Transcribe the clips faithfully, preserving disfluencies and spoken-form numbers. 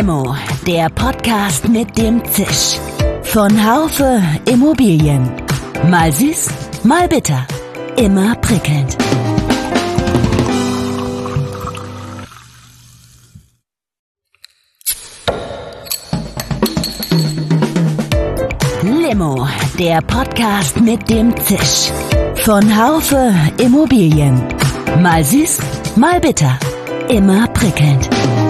Limo, der Podcast mit dem Zisch. Von Haufe Immobilien. Mal süß, mal bitter. Immer prickelnd. Limo, der Podcast mit dem Zisch. Von Haufe Immobilien. Mal süß, mal bitter. Immer prickelnd.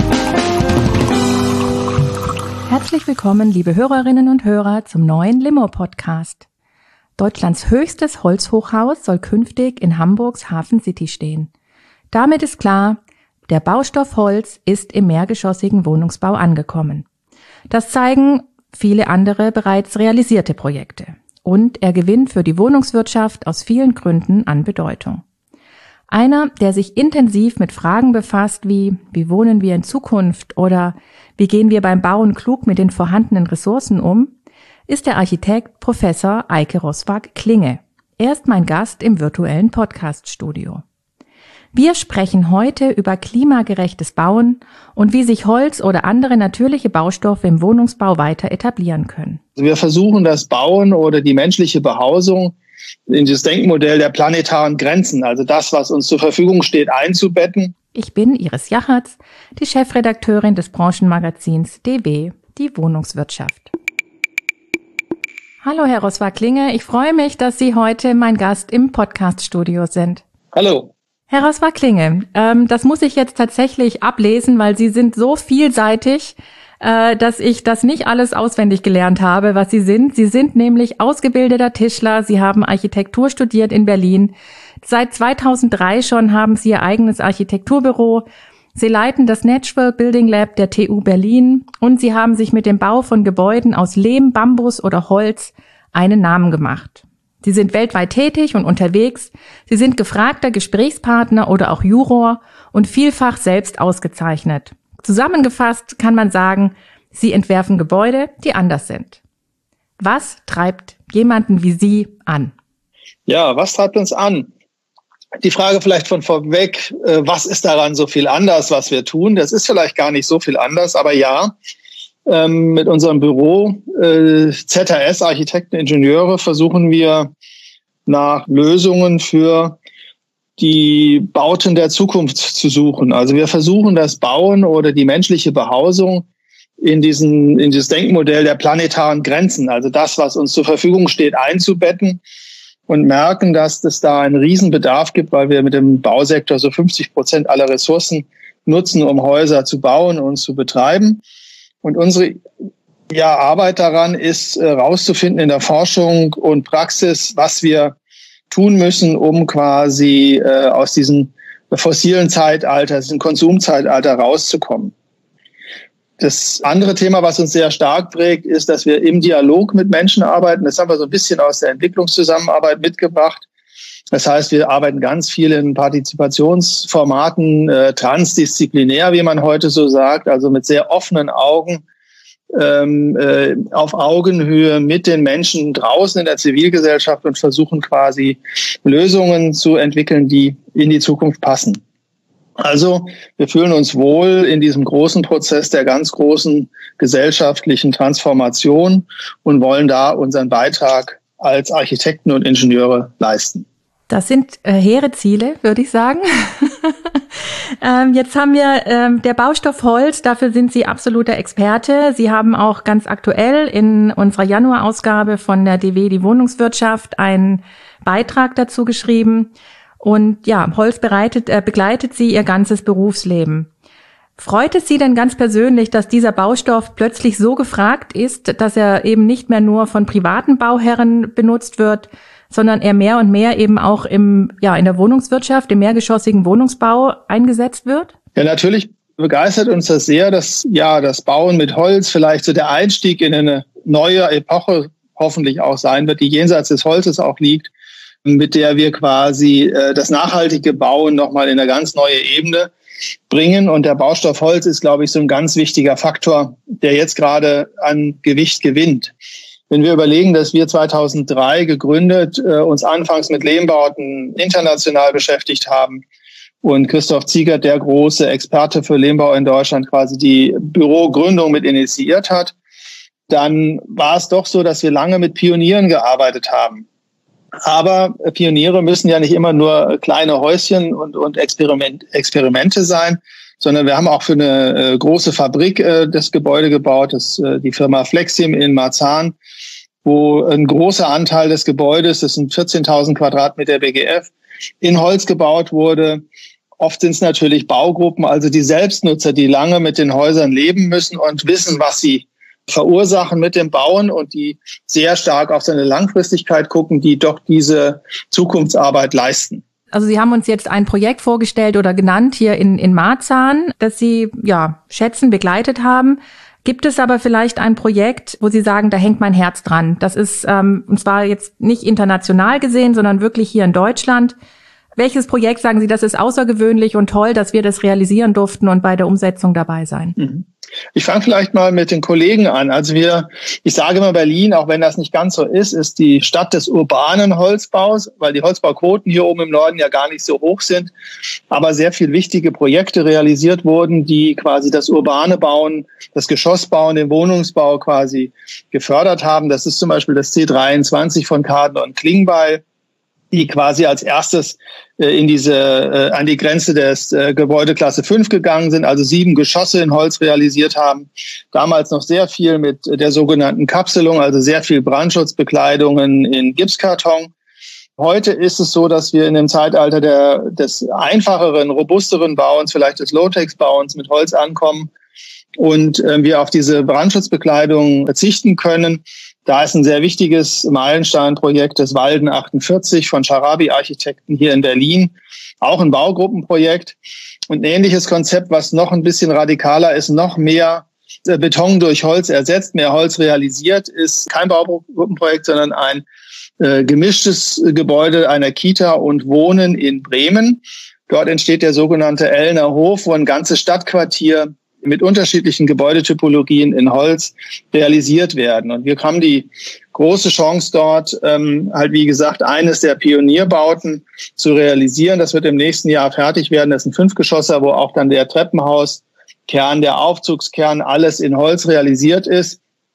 Herzlich willkommen, liebe Hörerinnen und Hörer, zum neuen Limo-Podcast. Deutschlands höchstes Holzhochhaus soll künftig in Hamburgs Hafen City stehen. Damit ist klar, der Baustoff Holz ist im mehrgeschossigen Wohnungsbau angekommen. Das zeigen viele andere bereits realisierte Projekte. Und er gewinnt für die Wohnungswirtschaft aus vielen Gründen an Bedeutung. Einer, der sich intensiv mit Fragen befasst wie, wie wohnen wir in Zukunft oder wie gehen wir beim Bauen klug mit den vorhandenen Ressourcen um, ist der Architekt Professor Eike Roswag-Klinge. Er ist mein Gast im virtuellen Podcast-Studio. Wir sprechen heute über klimagerechtes Bauen und wie sich Holz oder andere natürliche Baustoffe im Wohnungsbau weiter etablieren können. Wir versuchen das Bauen oder die menschliche Behausung in das Denkmodell der planetaren Grenzen, also das, was uns zur Verfügung steht, einzubetten. Ich bin Iris Jachertz, die Chefredakteurin des Branchenmagazins D W, die Wohnungswirtschaft. Hallo Herr Roswag-Klinge, ich freue mich, dass Sie heute mein Gast im Podcast-Studio sind. Hallo. Herr Roswag-Klinge, ähm, das muss ich jetzt tatsächlich ablesen, weil Sie sind so vielseitig, äh, dass ich das nicht alles auswendig gelernt habe, was Sie sind. Sie sind nämlich ausgebildeter Tischler, Sie haben Architektur studiert in Berlin. Seit zweitausenddrei schon haben Sie Ihr eigenes Architekturbüro. Sie leiten das Natural Building Lab der T U Berlin und Sie haben sich mit dem Bau von Gebäuden aus Lehm, Bambus oder Holz einen Namen gemacht. Sie sind weltweit tätig und unterwegs. Sie sind gefragter Gesprächspartner oder auch Juror und vielfach selbst ausgezeichnet. Zusammengefasst kann man sagen, Sie entwerfen Gebäude, die anders sind. Was treibt jemanden wie Sie an? Ja, was treibt uns an? Die Frage vielleicht von vorweg, was ist daran so viel anders, was wir tun? Das ist vielleicht gar nicht so viel anders, aber ja, mit unserem Büro Z H S, Architekten, Ingenieure, versuchen wir nach Lösungen für die Bauten der Zukunft zu suchen. Also wir versuchen das Bauen oder die menschliche Behausung in diesen, in dieses Denkmodell der planetaren Grenzen, also das, was uns zur Verfügung steht, einzubetten und merken, dass es da einen Riesenbedarf gibt, weil wir mit dem Bausektor so fünfzig Prozent aller Ressourcen nutzen, um Häuser zu bauen und zu betreiben. Und unsere ja, Arbeit daran ist, herauszufinden in der Forschung und Praxis, was wir tun müssen, um quasi äh, aus diesem fossilen Zeitalter, diesem Konsumzeitalter rauszukommen. Das andere Thema, was uns sehr stark prägt, ist, dass wir im Dialog mit Menschen arbeiten. Das haben wir so ein bisschen aus der Entwicklungszusammenarbeit mitgebracht. Das heißt, wir arbeiten ganz viel in Partizipationsformaten, äh, transdisziplinär, wie man heute so sagt, also mit sehr offenen Augen, ähm, äh, auf Augenhöhe mit den Menschen draußen in der Zivilgesellschaft und versuchen quasi Lösungen zu entwickeln, die in die Zukunft passen. Also wir fühlen uns wohl in diesem großen Prozess der ganz großen gesellschaftlichen Transformation und wollen da unseren Beitrag als Architekten und Ingenieure leisten. Das sind äh, hehre Ziele, würde ich sagen. ähm, jetzt haben wir ähm, der Baustoff Holz, dafür sind Sie absoluter Experte. Sie haben auch ganz aktuell in unserer Januarausgabe von der D W, die Wohnungswirtschaft, einen Beitrag dazu geschrieben. Und ja, Holz bereitet, äh, begleitet Sie Ihr ganzes Berufsleben. Freut es Sie denn ganz persönlich, dass dieser Baustoff plötzlich so gefragt ist, dass er eben nicht mehr nur von privaten Bauherren benutzt wird, sondern er mehr und mehr eben auch im, ja, in der Wohnungswirtschaft, im mehrgeschossigen Wohnungsbau eingesetzt wird? Ja, natürlich begeistert uns das sehr, dass ja das Bauen mit Holz vielleicht so der Einstieg in eine neue Epoche hoffentlich auch sein wird, die jenseits des Holzes auch liegt, mit der wir quasi äh, das nachhaltige Bauen nochmal in eine ganz neue Ebene bringen. Und der Baustoff Holz ist, glaube ich, so ein ganz wichtiger Faktor, der jetzt gerade an Gewicht gewinnt. Wenn wir überlegen, dass wir zweitausenddrei gegründet, äh, uns anfangs mit Lehmbauten international beschäftigt haben und Christoph Ziegert, der große Experte für Lehmbau in Deutschland, quasi die Bürogründung mit initiiert hat, dann war es doch so, dass wir lange mit Pionieren gearbeitet haben. Aber Pioniere müssen ja nicht immer nur kleine Häuschen und, und Experiment, Experimente sein, sondern wir haben auch für eine äh, große Fabrik äh, das Gebäude gebaut, das äh, die Firma Flexim in Marzahn, wo ein großer Anteil des Gebäudes, das sind vierzehntausend Quadratmeter B G F, in Holz gebaut wurde. Oft sind es natürlich Baugruppen, also die Selbstnutzer, die lange mit den Häusern leben müssen und wissen, was sie verursachen mit dem Bauen und die sehr stark auf seine Langfristigkeit gucken, die doch diese Zukunftsarbeit leisten. Also Sie haben uns jetzt ein Projekt vorgestellt oder genannt hier in, in Marzahn, das Sie ja schätzen, begleitet haben. Gibt es aber vielleicht ein Projekt, wo Sie sagen, da hängt mein Herz dran? Das ist, ähm, und zwar jetzt nicht international gesehen, sondern wirklich hier in Deutschland. Welches Projekt, sagen Sie, das ist außergewöhnlich und toll, dass wir das realisieren durften und bei der Umsetzung dabei sein? Ich fange vielleicht mal mit den Kollegen an. Also wir, ich sage immer, Berlin, auch wenn das nicht ganz so ist, ist die Stadt des urbanen Holzbaus, weil die Holzbauquoten hier oben im Norden ja gar nicht so hoch sind, aber sehr viel wichtige Projekte realisiert wurden, die quasi das urbane Bauen, das Geschossbauen, den Wohnungsbau quasi gefördert haben. Das ist zum Beispiel das C dreiundzwanzig von Kaden und Klingbeil, die quasi als erstes äh, in diese äh, an die Grenze des äh, Gebäudeklasse fünf gegangen sind, also sieben Geschosse in Holz realisiert haben. Damals noch sehr viel mit der sogenannten Kapselung, also sehr viel Brandschutzbekleidungen in Gipskarton. Heute ist es so, dass wir in dem Zeitalter der, des einfacheren, robusteren Bauens, vielleicht des Low-Tex-Bauens mit Holz ankommen und äh, wir auf diese Brandschutzbekleidung verzichten können. Da ist ein sehr wichtiges Meilensteinprojekt des Walden achtundvierzig von Scharabi Architekten hier in Berlin. Auch ein Baugruppenprojekt. Und ein ähnliches Konzept, was noch ein bisschen radikaler ist, noch mehr Beton durch Holz ersetzt, mehr Holz realisiert, ist kein Baugruppenprojekt, sondern ein äh, gemischtes Gebäude einer Kita und Wohnen in Bremen. Dort entsteht der sogenannte Ellner Hof, wo ein ganzes Stadtquartier mit unterschiedlichen Gebäudetypologien in Holz realisiert werden. Und wir haben die große Chance dort, ähm, halt wie gesagt, eines der Pionierbauten zu realisieren. Das wird im nächsten Jahr fertig werden. Das ist ein Fünfgeschosser, wo auch dann der Treppenhauskern, der Aufzugskern, alles in Holz realisiert ist.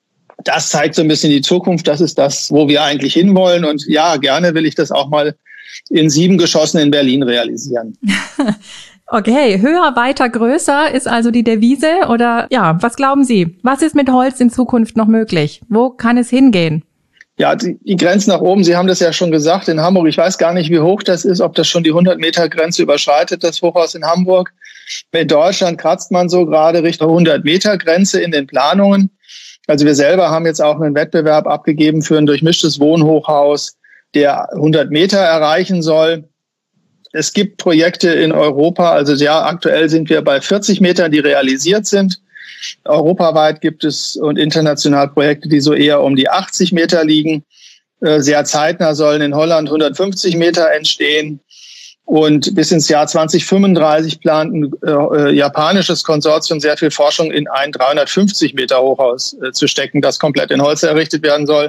Das zeigt so ein bisschen die Zukunft. Das ist das, wo wir eigentlich hinwollen. Und ja, gerne will ich das auch mal in sieben Geschossen in Berlin realisieren. Okay, höher, weiter, größer ist also die Devise oder ja, was glauben Sie? Was ist mit Holz in Zukunft noch möglich? Wo kann es hingehen? Ja, die, die Grenzen nach oben, Sie haben das ja schon gesagt, in Hamburg. Ich weiß gar nicht, wie hoch das ist, ob das schon die hundert Meter Grenze überschreitet, das Hochhaus in Hamburg. In Deutschland kratzt man so gerade Richtung hundert Meter Grenze in den Planungen. Also wir selber haben jetzt auch einen Wettbewerb abgegeben für ein durchmischtes Wohnhochhaus, der hundert Meter erreichen soll. Es gibt Projekte in Europa, also ja, aktuell sind wir bei vierzig Metern, die realisiert sind. Europaweit gibt es und international Projekte, die so eher um die achtzig Meter liegen. Sehr zeitnah sollen in Holland hundertfünfzig Meter entstehen. Und bis ins Jahr zwanzig fünfunddreißig plant ein äh, japanisches Konsortium sehr viel Forschung in ein dreihundertfünfzig Meter Hochhaus äh, zu stecken, das komplett in Holz errichtet werden soll.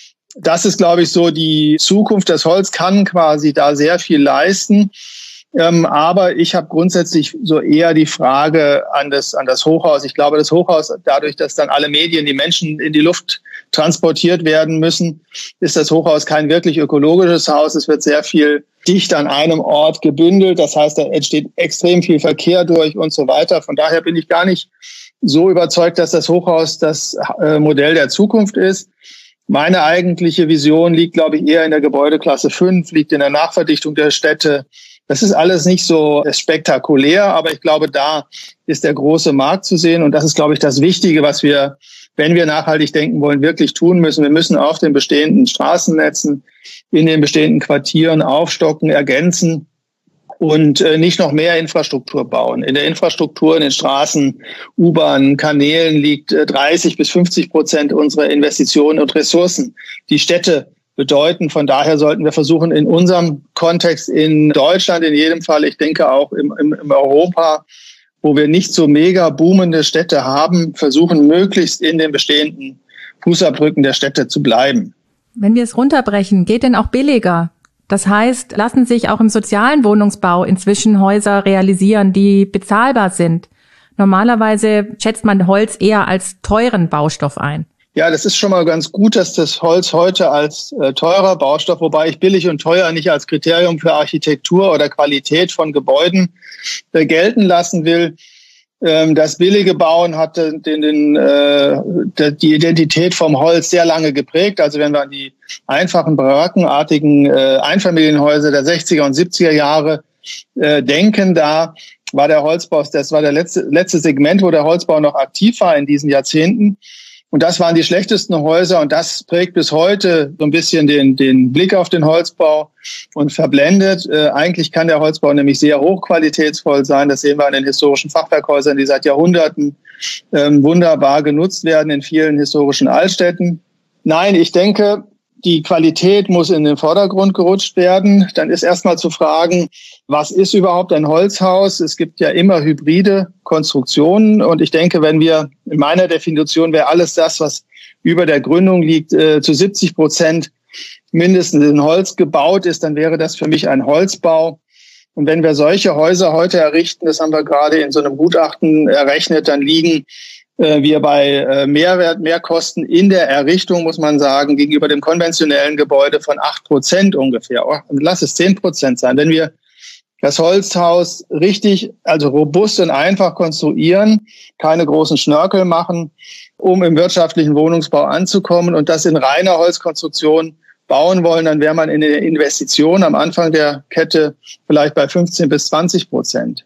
Das ist, glaube ich, so die Zukunft. Das Holz kann quasi da sehr viel leisten. Ähm, aber ich habe grundsätzlich so eher die Frage an das, an das Hochhaus. Ich glaube, das Hochhaus, dadurch, dass dann alle Medien, die Menschen in die Luft transportiert werden müssen, ist das Hochhaus kein wirklich ökologisches Haus. Es wird sehr viel dicht an einem Ort gebündelt. Das heißt, da entsteht extrem viel Verkehr durch und so weiter. Von daher bin ich gar nicht so überzeugt, dass das Hochhaus das äh, Modell der Zukunft ist. Meine eigentliche Vision liegt, glaube ich, eher in der Gebäudeklasse fünf, liegt in der Nachverdichtung der Städte. Das ist alles nicht so spektakulär, aber ich glaube, da ist der große Markt zu sehen. Und das ist, glaube ich, das Wichtige, was wir, wenn wir nachhaltig denken wollen, wirklich tun müssen. Wir müssen auf den bestehenden Straßennetzen, in den bestehenden Quartieren aufstocken, ergänzen und nicht noch mehr Infrastruktur bauen. In der Infrastruktur, in den Straßen, U-Bahnen, Kanälen liegt dreißig bis fünfzig Prozent unserer Investitionen und Ressourcen. Die Städte bedeuten, von daher sollten wir versuchen, in unserem Kontext in Deutschland in jedem Fall, ich denke auch im, im, im Europa, wo wir nicht so mega boomende Städte haben, versuchen, möglichst in den bestehenden Fußabdrücken der Städte zu bleiben. Wenn wir es runterbrechen, geht denn auch billiger? Das heißt, lassen sich auch im sozialen Wohnungsbau inzwischen Häuser realisieren, die bezahlbar sind. Normalerweise schätzt man Holz eher als teuren Baustoff ein. Ja, das ist schon mal ganz gut, dass das Holz heute als äh, teurer Baustoff, wobei ich billig und teuer nicht als Kriterium für Architektur oder Qualität von Gebäuden äh, gelten lassen will. Ähm, das billige Bauen hat den, den, äh, die Identität vom Holz sehr lange geprägt. Also wenn wir an die einfachen, barackenartigen äh, Einfamilienhäuser der sechziger und siebziger Jahre äh, denken, da war der Holzbau, das war der letzte, letzte Segment, wo der Holzbau noch aktiv war in diesen Jahrzehnten. Und das waren die schlechtesten Häuser und das prägt bis heute so ein bisschen den, den Blick auf den Holzbau und verblendet. Äh, eigentlich kann der Holzbau nämlich sehr hochqualitätsvoll sein. Das sehen wir an den historischen Fachwerkhäusern, die seit Jahrhunderten ähm, wunderbar genutzt werden in vielen historischen Altstädten. Nein, ich denke, die Qualität muss in den Vordergrund gerutscht werden. Dann ist erstmal zu fragen, was ist überhaupt ein Holzhaus? Es gibt ja immer hybride Konstruktionen. Und ich denke, wenn wir, in meiner Definition wäre alles das, was über der Gründung liegt, äh, zu siebzig Prozent mindestens in Holz gebaut ist, dann wäre das für mich ein Holzbau. Und wenn wir solche Häuser heute errichten, das haben wir gerade in so einem Gutachten errechnet, dann liegen wir bei Mehrwert, Mehrkosten in der Errichtung, muss man sagen, gegenüber dem konventionellen Gebäude von acht Prozent ungefähr. Und lass es zehn Prozent sein. Wenn wir das Holzhaus richtig, also robust und einfach konstruieren, keine großen Schnörkel machen, um im wirtschaftlichen Wohnungsbau anzukommen und das in reiner Holzkonstruktion bauen wollen, dann wäre man in der Investition am Anfang der Kette vielleicht bei fünfzehn bis zwanzig Prozent.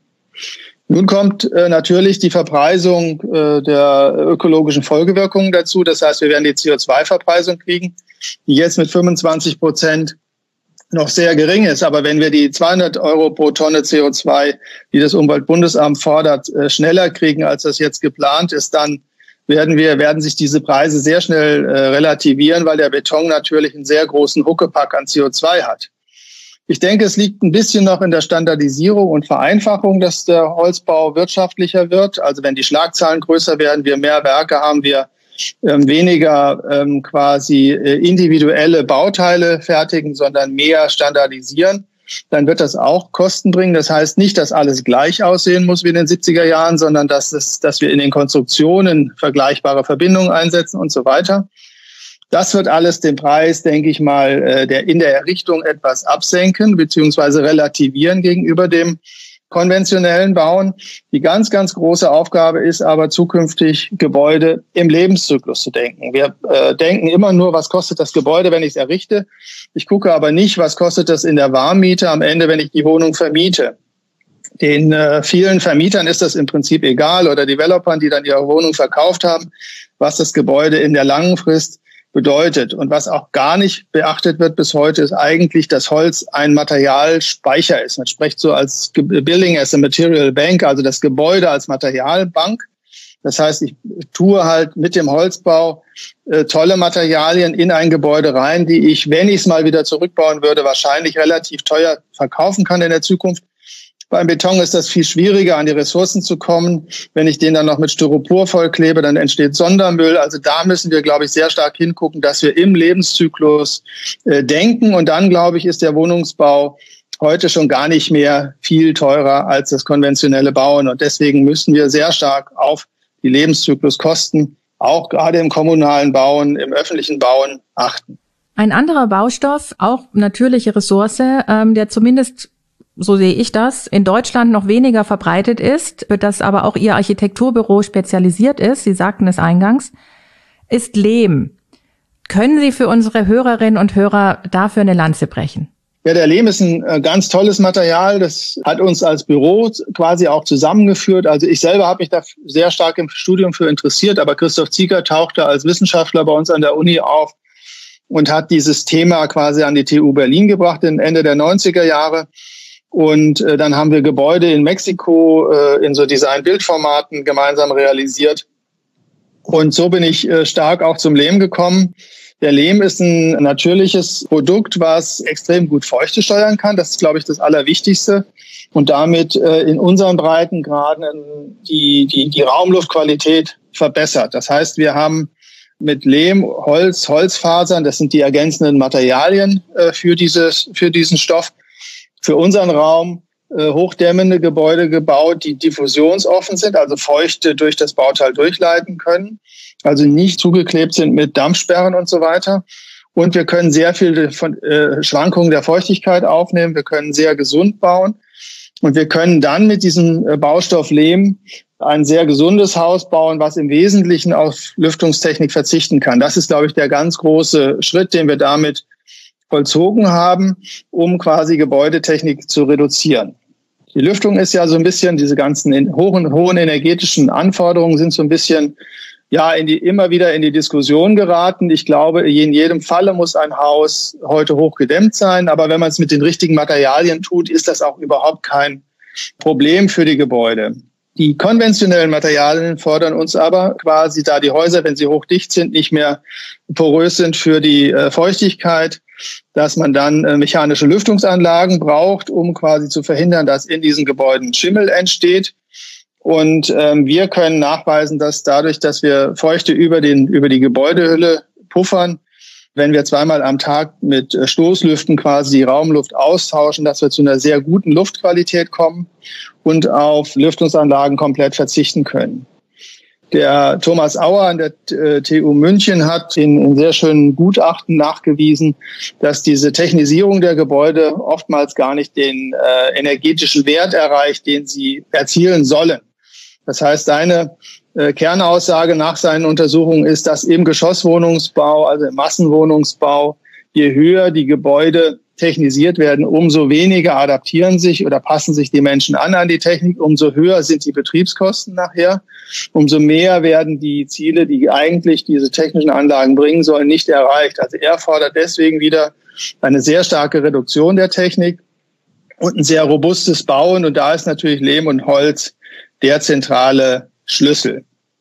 Nun kommt äh, natürlich die Verpreisung äh, der ökologischen Folgewirkungen dazu. Das heißt, wir werden die C O zwei Verpreisung kriegen, die jetzt mit fünfundzwanzig Prozent noch sehr gering ist. Aber wenn wir die zweihundert Euro pro Tonne C O zwei, die das Umweltbundesamt fordert, äh, schneller kriegen, als das jetzt geplant ist, dann werden wir, werden sich diese Preise sehr schnell äh, relativieren, weil der Beton natürlich einen sehr großen Huckepack an C O zwei hat. Ich denke, es liegt ein bisschen noch in der Standardisierung und Vereinfachung, dass der Holzbau wirtschaftlicher wird. Also wenn die Schlagzahlen größer werden, wir mehr Werke haben, wir ähm, weniger ähm, quasi äh, individuelle Bauteile fertigen, sondern mehr standardisieren, dann wird das auch Kosten bringen. Das heißt nicht, dass alles gleich aussehen muss wie in den siebziger Jahren, sondern dass, es, dass wir in den Konstruktionen vergleichbare Verbindungen einsetzen und so weiter. Das wird alles den Preis, denke ich mal, der in der Errichtung etwas absenken bzw. relativieren gegenüber dem konventionellen Bauen. Die ganz, ganz große Aufgabe ist aber zukünftig, Gebäude im Lebenszyklus zu denken. Wir äh, denken immer nur, was kostet das Gebäude, wenn ich es errichte. Ich gucke aber nicht, was kostet das in der Warmmiete am Ende, wenn ich die Wohnung vermiete. Den äh, vielen Vermietern ist das im Prinzip egal oder Developern, die dann ihre Wohnung verkauft haben, was das Gebäude in der langen Frist bedeutet. Und was auch gar nicht beachtet wird bis heute, ist eigentlich, dass Holz ein Materialspeicher ist. Man spricht so als Building as a Material Bank, also das Gebäude als Materialbank. Das heißt, ich tue halt mit dem Holzbau äh, tolle Materialien in ein Gebäude rein, die ich, wenn ich es mal wieder zurückbauen würde, wahrscheinlich relativ teuer verkaufen kann in der Zukunft. Beim Beton ist das viel schwieriger, an die Ressourcen zu kommen. Wenn ich den dann noch mit Styropor vollklebe, dann entsteht Sondermüll. Also da müssen wir, glaube ich, sehr stark hingucken, dass wir im Lebenszyklus äh, denken. Und dann, glaube ich, ist der Wohnungsbau heute schon gar nicht mehr viel teurer als das konventionelle Bauen. Und deswegen müssen wir sehr stark auf die Lebenszykluskosten, auch gerade im kommunalen Bauen, im öffentlichen Bauen, achten. Ein anderer Baustoff, auch natürliche Ressource, ähm, der zumindest, so sehe ich das, in Deutschland noch weniger verbreitet ist, für das aber auch Ihr Architekturbüro spezialisiert ist, Sie sagten es eingangs, ist Lehm. Können Sie für unsere Hörerinnen und Hörer dafür eine Lanze brechen? Ja, der Lehm ist ein äh, ganz tolles Material. Das hat uns als Büro quasi auch zusammengeführt. Also ich selber habe mich da sehr stark im Studium für interessiert, aber Christoph Zieger tauchte als Wissenschaftler bei uns an der Uni auf und hat dieses Thema quasi an die T U Berlin gebracht, Ende der neunziger Jahre. Und äh, dann haben wir Gebäude in Mexiko äh, in so Design-Bildformaten gemeinsam realisiert. Und so bin ich äh, stark auch zum Lehm gekommen. Der Lehm ist ein natürliches Produkt, was extrem gut Feuchte steuern kann. Das ist, glaube ich, das Allerwichtigste. Und damit äh, in unseren Breitengraden die, die, die Raumluftqualität verbessert. Das heißt, wir haben mit Lehm, Holz, Holzfasern. Das sind die ergänzenden Materialien äh, für dieses, für diesen Stoff. Für unseren Raum äh, hochdämmende Gebäude gebaut, die diffusionsoffen sind, also Feuchte durch das Bauteil durchleiten können, also nicht zugeklebt sind mit Dampfsperren und so weiter. Und wir können sehr viel von äh, Schwankungen der Feuchtigkeit aufnehmen. Wir können sehr gesund bauen. Und wir können dann mit diesem äh, Baustoff Lehm ein sehr gesundes Haus bauen, was im Wesentlichen auf Lüftungstechnik verzichten kann. Das ist, glaube ich, der ganz große Schritt, den wir damit vollzogen haben, um quasi Gebäudetechnik zu reduzieren. Die Lüftung ist ja so ein bisschen, diese ganzen hohen, hohen energetischen Anforderungen sind so ein bisschen ja in die, immer wieder in die Diskussion geraten. Ich glaube, in jedem Falle muss ein Haus heute hochgedämmt sein. Aber wenn man es mit den richtigen Materialien tut, ist das auch überhaupt kein Problem für die Gebäude. Die konventionellen Materialien fordern uns aber quasi, da die Häuser, wenn sie hochdicht sind, nicht mehr porös sind für die äh, Feuchtigkeit, dass man dann äh, mechanische Lüftungsanlagen braucht, um quasi zu verhindern, dass in diesen Gebäuden Schimmel entsteht. Und ähm, wir können nachweisen, dass dadurch, dass wir Feuchte über den über die Gebäudehülle puffern, wenn wir zweimal am Tag mit Stoßlüften quasi die Raumluft austauschen, dass wir zu einer sehr guten Luftqualität kommen und auf Lüftungsanlagen komplett verzichten können. Der Thomas Auer an der T U München hat in, in sehr schönen Gutachten nachgewiesen, dass diese Technisierung der Gebäude oftmals gar nicht den äh, energetischen Wert erreicht, den sie erzielen sollen. Das heißt, seine äh, Kernaussage nach seinen Untersuchungen ist, dass im Geschosswohnungsbau, also im Massenwohnungsbau, je höher die Gebäude technisiert werden, umso weniger adaptieren sich oder passen sich die Menschen an an die Technik, umso höher sind die Betriebskosten nachher, umso mehr werden die Ziele, die eigentlich diese technischen Anlagen bringen sollen, nicht erreicht. Also er fordert deswegen wieder eine sehr starke Reduktion der Technik und ein sehr robustes Bauen. Und da ist natürlich Lehm und Holz der zentrale Schlüssel.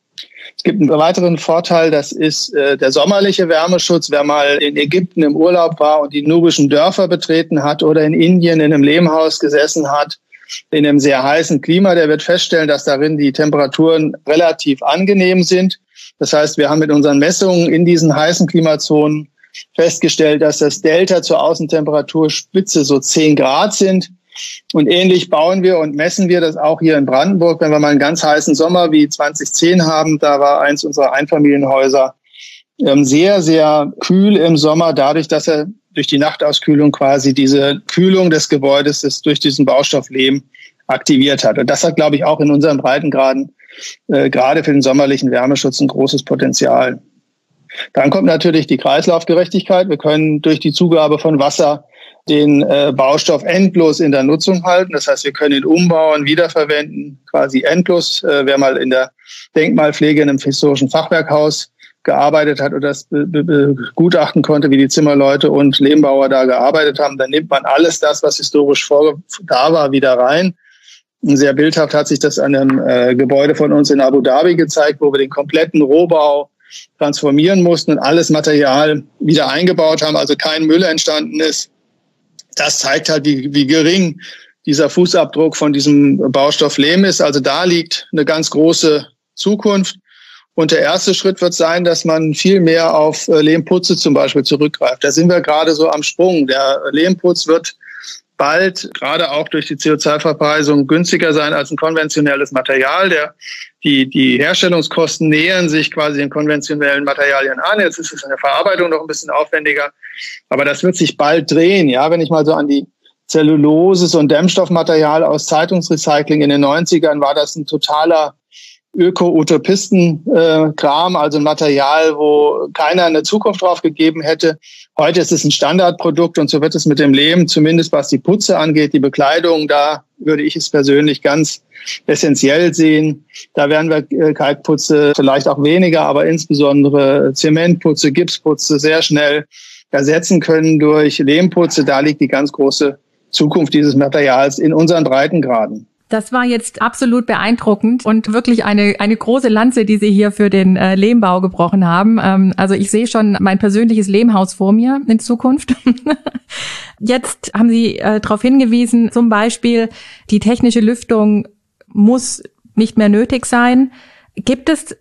Es gibt einen weiteren Vorteil, das ist äh, der sommerliche Wärmeschutz. Wer mal in Ägypten im Urlaub war und die nubischen Dörfer betreten hat oder in Indien in einem Lehmhaus gesessen hat, in einem sehr heißen Klima, der wird feststellen, dass darin die Temperaturen relativ angenehm sind. Das heißt, wir haben mit unseren Messungen in diesen heißen Klimazonen festgestellt, dass das Delta zur Außentemperaturspitze so zehn Grad sind. Und ähnlich bauen wir und messen wir das auch hier in Brandenburg. Wenn wir mal einen ganz heißen Sommer wie zwanzig zehn haben, da war eins unserer Einfamilienhäuser sehr, sehr kühl im Sommer, dadurch, dass er durch die Nachtauskühlung quasi diese Kühlung des Gebäudes das durch diesen Baustoff Lehm aktiviert hat. Und das hat, glaube ich, auch in unseren Breitengraden äh, gerade für den sommerlichen Wärmeschutz ein großes Potenzial. Dann kommt natürlich die Kreislaufgerechtigkeit. Wir können durch die Zugabe von Wasser den äh, Baustoff endlos in der Nutzung halten. Das heißt, wir können ihn umbauen, wiederverwenden, quasi endlos. Äh, wer mal in der Denkmalpflege in einem historischen Fachwerkhaus gearbeitet hat oder das be- be- begutachten konnte, wie die Zimmerleute und Lehmbauer da gearbeitet haben, dann nimmt man alles das, was historisch vor, da war, wieder rein. Und sehr bildhaft hat sich das an einem äh, Gebäude von uns in Abu Dhabi gezeigt, wo wir den kompletten Rohbau transformieren mussten und alles Material wieder eingebaut haben, also kein Müll entstanden ist. Das zeigt halt, wie, wie gering dieser Fußabdruck von diesem Baustoff Lehm ist. Also da liegt eine ganz große Zukunft. Und der erste Schritt wird sein, dass man viel mehr auf Lehmputze zum Beispiel zurückgreift. Da sind wir gerade so am Sprung. Der Lehmputz wird bald, gerade auch durch die C O zwei Preisung, günstiger sein als ein konventionelles Material. Der, die, die Herstellungskosten nähern sich quasi den konventionellen Materialien an. Jetzt ist es in der Verarbeitung noch ein bisschen aufwendiger. Aber das wird sich bald drehen. Ja, wenn ich mal so an die Zellulose und Dämmstoffmaterial aus Zeitungsrecycling in den neunzigern war das ein totaler Öko-Utopisten-Kram, also ein Material, wo keiner eine Zukunft drauf gegeben hätte. Heute ist es ein Standardprodukt und so wird es mit dem Lehm, zumindest was die Putze angeht, die Bekleidung, da würde ich es persönlich ganz essentiell sehen. Da werden wir Kalkputze vielleicht auch weniger, aber insbesondere Zementputze, Gipsputze sehr schnell ersetzen können durch Lehmputze. Da liegt die ganz große Zukunft dieses Materials in unseren Breitengraden. Das war jetzt absolut beeindruckend und wirklich eine eine große Lanze, die Sie hier für den äh, Lehmbau gebrochen haben. Ähm, also ich sehe schon mein persönliches Lehmhaus vor mir in Zukunft. Jetzt haben Sie äh, darauf hingewiesen, zum Beispiel, die technische Lüftung muss nicht mehr nötig sein. Gibt es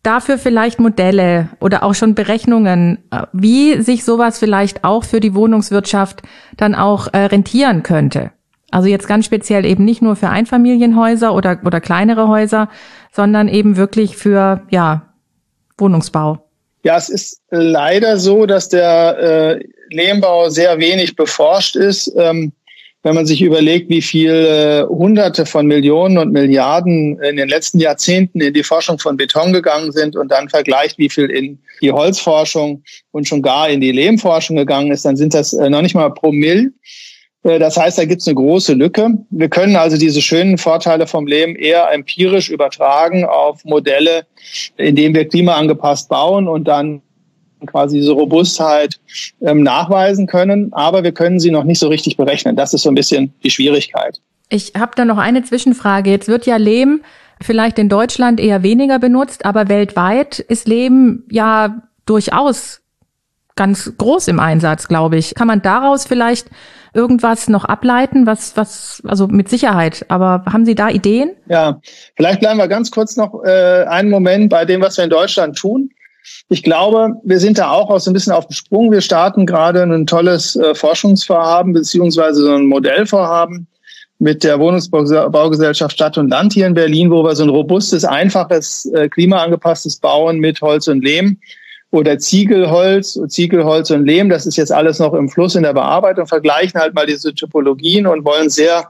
dafür vielleicht Modelle oder auch schon Berechnungen, wie sich sowas vielleicht auch für die Wohnungswirtschaft dann auch äh, rentieren könnte? Also jetzt ganz speziell eben nicht nur für Einfamilienhäuser oder, oder kleinere Häuser, sondern eben wirklich für, ja, Wohnungsbau. Ja, es ist leider so, dass der äh, Lehmbau sehr wenig beforscht ist. Ähm, wenn man sich überlegt, wie viel äh, Hunderte von Millionen und Milliarden in den letzten Jahrzehnten in die Forschung von Beton gegangen sind und dann vergleicht, wie viel in die Holzforschung und schon gar in die Lehmforschung gegangen ist, dann sind das äh, noch nicht mal Promille. Äh, das heißt, da gibt es eine große Lücke. Wir können also diese schönen Vorteile vom Lehm eher empirisch übertragen auf Modelle, indem wir klimaangepasst bauen und dann quasi diese Robustheit ähm, nachweisen können, aber wir können sie noch nicht so richtig berechnen. Das ist so ein bisschen die Schwierigkeit. Ich habe da noch eine Zwischenfrage. Jetzt wird ja Lehm vielleicht in Deutschland eher weniger benutzt, aber weltweit ist Lehm ja durchaus ganz groß im Einsatz, glaube ich. Kann man daraus vielleicht irgendwas noch ableiten, was, was, also mit Sicherheit, aber haben Sie da Ideen? Ja, vielleicht bleiben wir ganz kurz noch äh, einen Moment bei dem, was wir in Deutschland tun. Ich glaube, wir sind da auch so ein bisschen auf dem Sprung. Wir starten gerade ein tolles äh, Forschungsvorhaben beziehungsweise so ein Modellvorhaben mit der Wohnungsbaugesellschaft Stadt und Land hier in Berlin, wo wir so ein robustes, einfaches, äh, klimaangepasstes Bauen mit Holz und Lehm oder Ziegelholz, Ziegelholz und Lehm, das ist jetzt alles noch im Fluss in der Bearbeitung, vergleichen halt mal diese Typologien und wollen sehr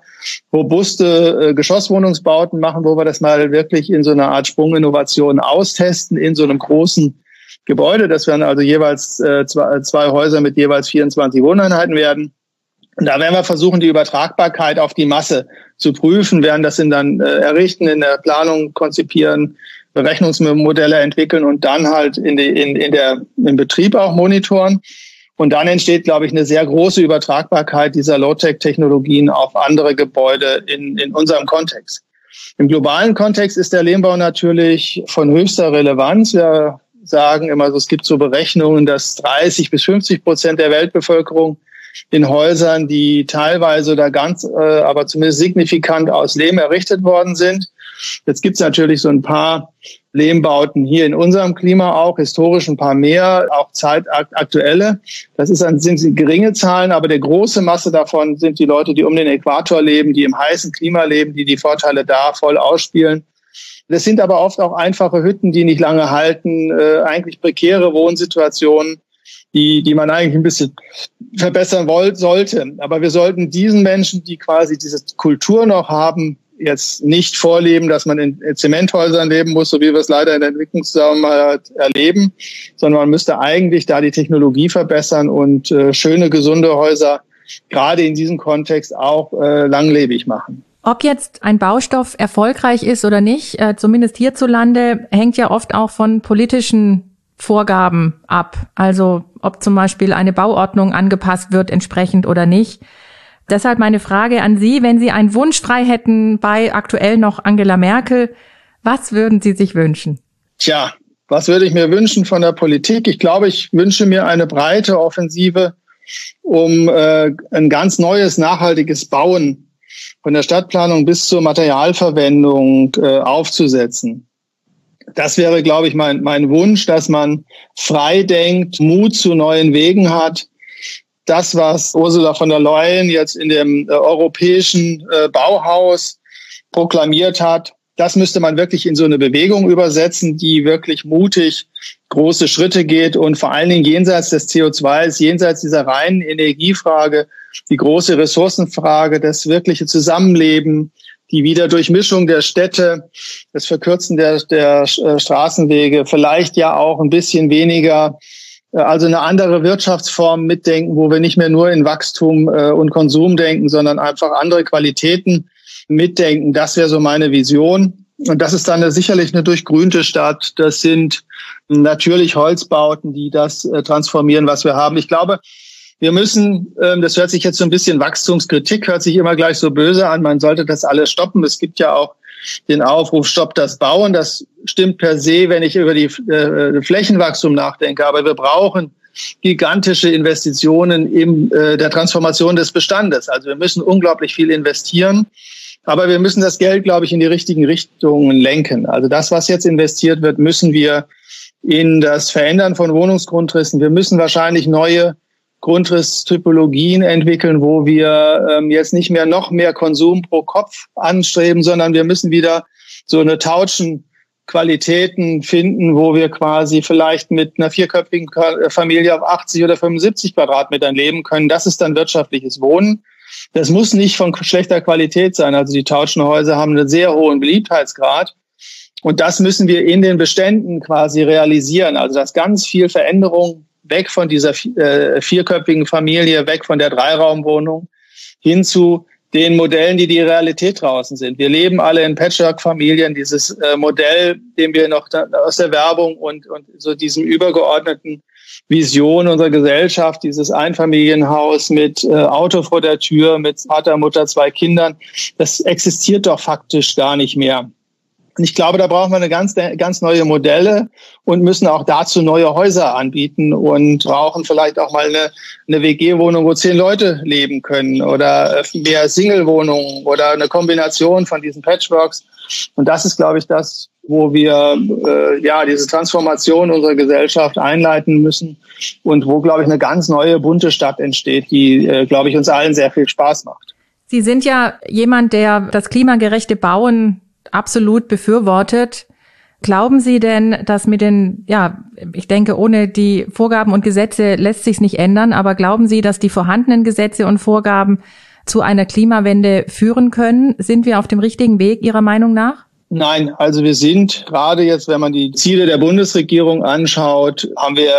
robuste äh, Geschosswohnungsbauten machen, wo wir das mal wirklich in so einer Art Sprunginnovation austesten, in so einem großen Gebäude. Das werden also jeweils äh, zwei, zwei Häuser mit jeweils vierundzwanzig Wohneinheiten werden. Und da werden wir versuchen, die Übertragbarkeit auf die Masse zu prüfen, werden das dann äh, errichten, in der Planung konzipieren, Berechnungsmodelle entwickeln und dann halt in, die, in, in der, im Betrieb auch monitoren. Und dann entsteht, glaube ich, eine sehr große Übertragbarkeit dieser Low-Tech-Technologien auf andere Gebäude in, in unserem Kontext. Im globalen Kontext ist der Lehmbau natürlich von höchster Relevanz. Wir sagen immer, es gibt so Berechnungen, dass dreißig bis fünfzig Prozent der Weltbevölkerung in Häusern, die teilweise oder ganz, äh, aber zumindest signifikant aus Lehm errichtet worden sind. Jetzt gibt es natürlich so ein paar Lehmbauten hier in unserem Klima auch, historisch ein paar mehr, auch zeitaktuelle. Das ist ein, sind geringe Zahlen, aber der große Masse davon sind die Leute, die um den Äquator leben, die im heißen Klima leben, die die Vorteile da voll ausspielen. Das sind aber oft auch einfache Hütten, die nicht lange halten, äh, eigentlich prekäre Wohnsituationen, die, die man eigentlich ein bisschen verbessern wollte, sollte. Aber wir sollten diesen Menschen, die quasi diese Kultur noch haben, jetzt nicht vorleben, dass man in Zementhäusern leben muss, so wie wir es leider in der Entwicklungszusammenarbeit erleben, sondern man müsste eigentlich da die Technologie verbessern und äh, schöne, gesunde Häuser gerade in diesem Kontext auch äh, langlebig machen. Ob jetzt ein Baustoff erfolgreich ist oder nicht, äh, zumindest hierzulande, hängt ja oft auch von politischen Vorgaben ab. Also ob zum Beispiel eine Bauordnung angepasst wird entsprechend oder nicht. Deshalb meine Frage an Sie, wenn Sie einen Wunsch frei hätten bei aktuell noch Angela Merkel, was würden Sie sich wünschen? Tja, was würde ich mir wünschen von der Politik? Ich glaube, ich wünsche mir eine breite Offensive, um äh, ein ganz neues, nachhaltiges Bauen von der Stadtplanung bis zur Materialverwendung äh, aufzusetzen. Das wäre, glaube ich, mein, mein Wunsch, dass man frei denkt, Mut zu neuen Wegen hat. Das, was Ursula von der Leyen jetzt in dem äh, europäischen äh, Bauhaus proklamiert hat, das müsste man wirklich in so eine Bewegung übersetzen, die wirklich mutig große Schritte geht und vor allen Dingen jenseits des C O zwei, jenseits dieser reinen Energiefrage, die große Ressourcenfrage, das wirkliche Zusammenleben, die Wiederdurchmischung der Städte, das Verkürzen der, der äh, Straßenwege, vielleicht ja auch ein bisschen weniger, also eine andere Wirtschaftsform mitdenken, wo wir nicht mehr nur in Wachstum äh, und Konsum denken, sondern einfach andere Qualitäten mitdenken. Das wäre so meine Vision. Und das ist dann eine, sicherlich eine durchgrünte Stadt. Das sind natürlich Holzbauten, die das äh, transformieren, was wir haben. Ich glaube, wir müssen, ähm, das hört sich jetzt so ein bisschen Wachstumskritik, hört sich immer gleich so böse an, man sollte das alles stoppen. Es gibt ja auch den Aufruf, stoppt das Bauen. Das stimmt per se, wenn ich über die äh, Flächenwachstum nachdenke. Aber wir brauchen gigantische Investitionen in äh, der Transformation des Bestandes. Also wir müssen unglaublich viel investieren. Aber wir müssen das Geld, glaube ich, in die richtigen Richtungen lenken. Also das, was jetzt investiert wird, müssen wir in das Verändern von Wohnungsgrundrissen. Wir müssen wahrscheinlich neue Grundrisstypologien entwickeln, wo wir ähm, jetzt nicht mehr noch mehr Konsum pro Kopf anstreben, sondern wir müssen wieder so eine Tauschen Qualitäten finden, wo wir quasi vielleicht mit einer vierköpfigen Familie auf achtzig oder fünfundsiebzig Quadratmetern leben können. Das ist dann wirtschaftliches Wohnen. Das muss nicht von schlechter Qualität sein. Also die Tauschenhäuser haben einen sehr hohen Beliebtheitsgrad. Und das müssen wir in den Beständen quasi realisieren. Also dass ganz viel Veränderung weg von dieser äh, vierköpfigen Familie, weg von der Dreiraumwohnung hin zu den Modellen, die die Realität draußen sind. Wir leben alle in Patchwork-Familien. Dieses äh, Modell, den wir noch da, aus der Werbung und, und so diesem übergeordneten Vision unserer Gesellschaft, dieses Einfamilienhaus mit äh, Auto vor der Tür, mit Vater, Mutter, zwei Kindern, das existiert doch faktisch gar nicht mehr. Und ich glaube, da brauchen wir eine ganz, ganz neue Modelle und müssen auch dazu neue Häuser anbieten und brauchen vielleicht auch mal eine, eine W G-Wohnung, wo zehn Leute leben können oder mehr Single-Wohnungen oder eine Kombination von diesen Patchworks. Und das ist, glaube ich, das, wo wir äh, ja diese Transformation unserer Gesellschaft einleiten müssen und wo, glaube ich, eine ganz neue, bunte Stadt entsteht, die, äh, glaube ich, uns allen sehr viel Spaß macht. Sie sind ja jemand, der das klimagerechte Bauen absolut befürwortet. Glauben Sie denn, dass mit den, ja, ich denke, ohne die Vorgaben und Gesetze lässt sich's nicht ändern, aber glauben Sie, dass die vorhandenen Gesetze und Vorgaben zu einer Klimawende führen können? Sind wir auf dem richtigen Weg Ihrer Meinung nach? Nein, also wir sind gerade jetzt, wenn man die Ziele der Bundesregierung anschaut, haben wir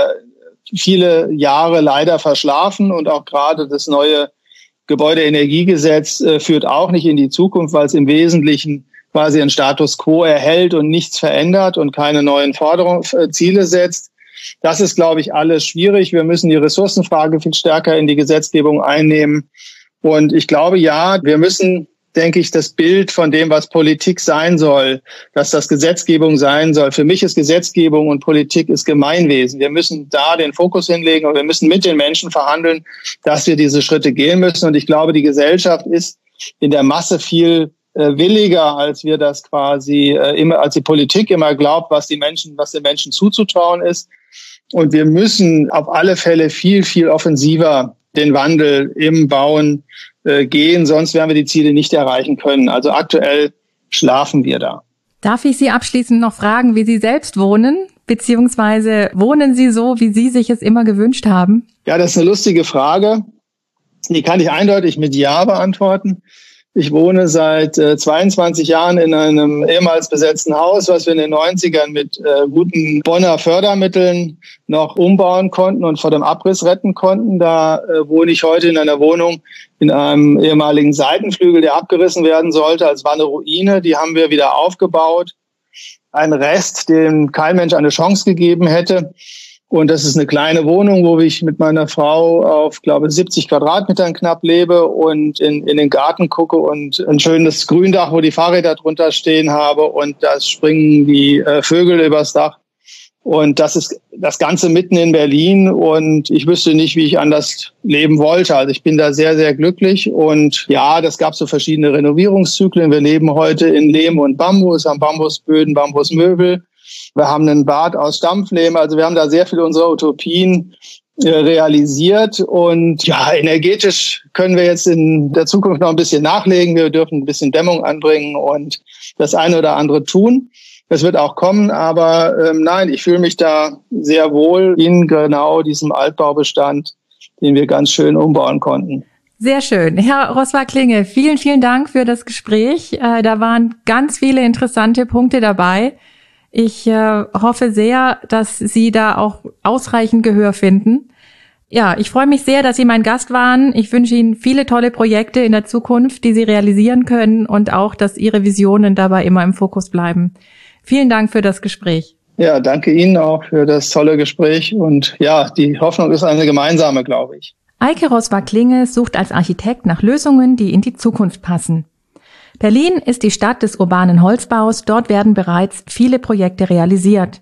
viele Jahre leider verschlafen und auch gerade das neue Gebäudeenergiegesetz äh, führt auch nicht in die Zukunft, weil es im Wesentlichen quasi einen Status quo erhält und nichts verändert und keine neuen Forderungen, äh, Ziele setzt. Das ist, glaube ich, alles schwierig. Wir müssen die Ressourcenfrage viel stärker in die Gesetzgebung einnehmen. Und ich glaube, ja, wir müssen, denke ich, das Bild von dem, was Politik sein soll, dass das Gesetzgebung sein soll. Für mich ist Gesetzgebung und Politik ist Gemeinwesen. Wir müssen da den Fokus hinlegen und wir müssen mit den Menschen verhandeln, dass wir diese Schritte gehen müssen. Und ich glaube, die Gesellschaft ist in der Masse viel williger, als wir das quasi äh, immer, als die Politik immer glaubt, was die Menschen, was den Menschen zuzutrauen ist. Und wir müssen auf alle Fälle viel, viel offensiver den Wandel im Bauen äh, gehen, sonst werden wir die Ziele nicht erreichen können. Also aktuell schlafen wir da. Darf ich Sie abschließend noch fragen, wie Sie selbst wohnen? Beziehungsweise wohnen Sie so, wie Sie sich es immer gewünscht haben? Ja, das ist eine lustige Frage. Die kann ich eindeutig mit Ja beantworten. Ich wohne seit äh, zweiundzwanzig Jahren in einem ehemals besetzten Haus, was wir in den neunzigern mit äh, guten Bonner Fördermitteln noch umbauen konnten und vor dem Abriss retten konnten. Da äh, wohne ich heute in einer Wohnung in einem ehemaligen Seitenflügel, der abgerissen werden sollte. Es war eine Ruine, die haben wir wieder aufgebaut. Ein Rest, dem kein Mensch eine Chance gegeben hätte. Und das ist eine kleine Wohnung, wo ich mit meiner Frau auf, glaube ich, siebzig Quadratmetern knapp lebe und in, in den Garten gucke und ein schönes Gründach, wo die Fahrräder drunter stehen habe und da springen die äh, Vögel übers Dach. Und das ist das Ganze mitten in Berlin und ich wüsste nicht, wie ich anders leben wollte. Also ich bin da sehr, sehr glücklich und ja, das gab so verschiedene Renovierungszyklen. Wir leben heute in Lehm und Bambus, haben Bambusböden, Bambusmöbel. Wir haben einen Bad aus Stampflehm, also wir haben da sehr viele unserer Utopien äh, realisiert und ja, energetisch können wir jetzt in der Zukunft noch ein bisschen nachlegen. Wir dürfen ein bisschen Dämmung anbringen und das eine oder andere tun. Das wird auch kommen, aber ähm, nein, ich fühle mich da sehr wohl in genau diesem Altbaubestand, den wir ganz schön umbauen konnten. Sehr schön. Herr Roswar-Klinge, vielen, vielen Dank für das Gespräch. Äh, da waren ganz viele interessante Punkte dabei. Ich äh, hoffe sehr, dass Sie da auch ausreichend Gehör finden. Ja, ich freue mich sehr, dass Sie mein Gast waren. Ich wünsche Ihnen viele tolle Projekte in der Zukunft, die Sie realisieren können und auch, dass Ihre Visionen dabei immer im Fokus bleiben. Vielen Dank für das Gespräch. Ja, danke Ihnen auch für das tolle Gespräch. Und ja, die Hoffnung ist eine gemeinsame, glaube ich. Eike Roswar-Klinge sucht als Architekt nach Lösungen, die in die Zukunft passen. Berlin ist die Stadt des urbanen Holzbaus. Dort werden bereits viele Projekte realisiert.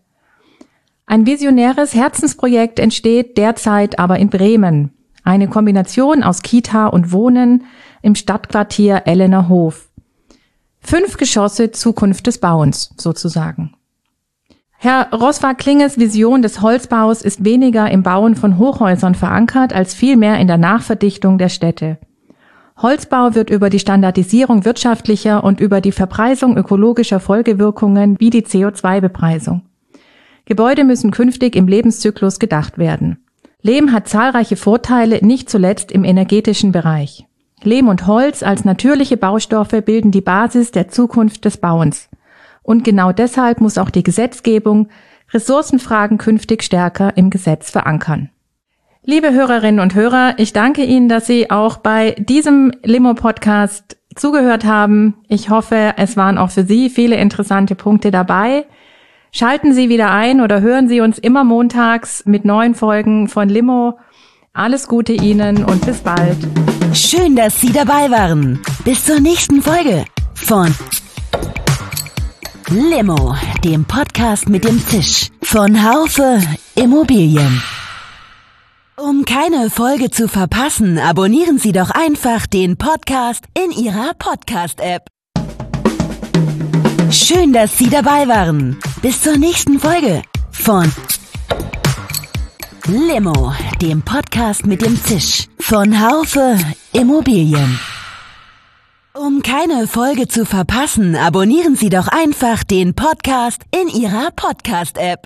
Ein visionäres Herzensprojekt entsteht derzeit aber in Bremen. Eine Kombination aus Kita und Wohnen im Stadtquartier Ellener Hof. Fünf Geschosse Zukunft des Bauens sozusagen. Herr Roswag-Klinges Vision des Holzbaus ist weniger im Bauen von Hochhäusern verankert, als vielmehr in der Nachverdichtung der Städte. Holzbau wird über die Standardisierung wirtschaftlicher und über die Verpreisung ökologischer Folgewirkungen wie die C O zwei Bepreisung. Gebäude müssen künftig im Lebenszyklus gedacht werden. Lehm hat zahlreiche Vorteile, nicht zuletzt im energetischen Bereich. Lehm und Holz als natürliche Baustoffe bilden die Basis der Zukunft des Bauens. Und genau deshalb muss auch die Gesetzgebung Ressourcenfragen künftig stärker im Gesetz verankern. Liebe Hörerinnen und Hörer, ich danke Ihnen, dass Sie auch bei diesem Limo-Podcast zugehört haben. Ich hoffe, es waren auch für Sie viele interessante Punkte dabei. Schalten Sie wieder ein oder hören Sie uns immer montags mit neuen Folgen von Limo. Alles Gute Ihnen und bis bald. Schön, dass Sie dabei waren. Bis zur nächsten Folge von Limo, dem Podcast mit dem Tisch von Haufe Immobilien. Um keine Folge zu verpassen, abonnieren Sie doch einfach den Podcast in Ihrer Podcast-App. Schön, dass Sie dabei waren. Bis zur nächsten Folge von Limo, dem Podcast mit dem Tisch von Haufe Immobilien. Um keine Folge zu verpassen, abonnieren Sie doch einfach den Podcast in Ihrer Podcast-App.